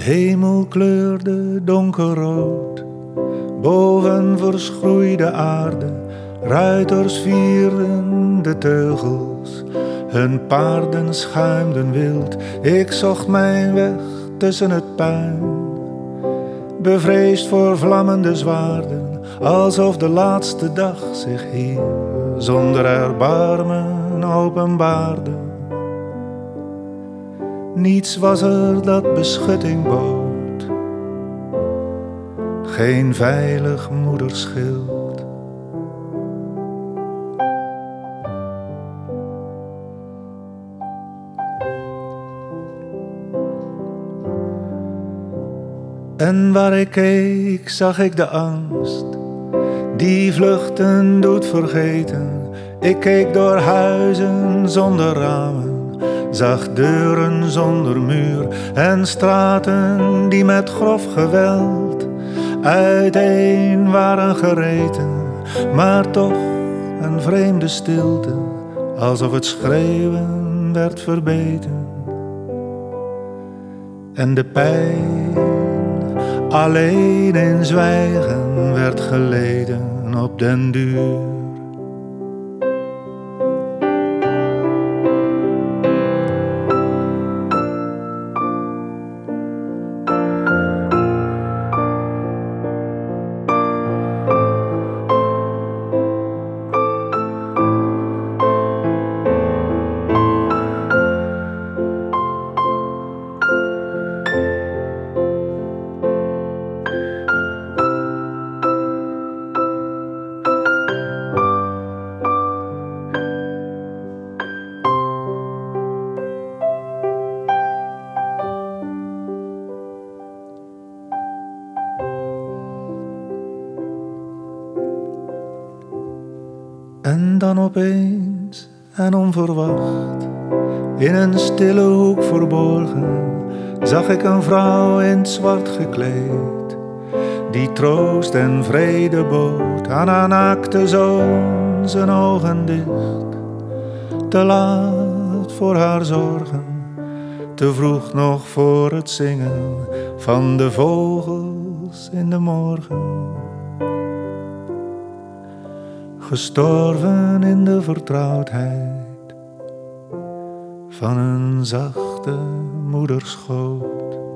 hemel kleurde donkerrood, boven verschroeide aarde, ruiters vierden de teugels, hun paarden schuimden wild. Ik zocht mijn weg tussen het puin, bevreesd voor vlammende zwaarden, alsof de laatste dag zich hier zonder erbarmen openbaarde. Niets was er dat beschutting bood, geen veilig moederschild. En waar ik keek, zag ik de angst die vluchten doet vergeten. Ik keek door huizen zonder ramen, zag deuren zonder muur en straten die met grof geweld uiteen waren gereten, maar toch een vreemde stilte, alsof het schreeuwen werd verbeten. En de pijn alleen in zwijgen werd geleden op den duur. En dan opeens en onverwacht, in een stille hoek verborgen, zag ik een vrouw in het zwart gekleed, die troost en vrede bood aan haar naakte zoon, zijn ogen dicht. Te laat voor haar zorgen, te vroeg nog voor het zingen van de vogels in de morgen. Gestorven in de vertrouwdheid van een zachte moederschoot.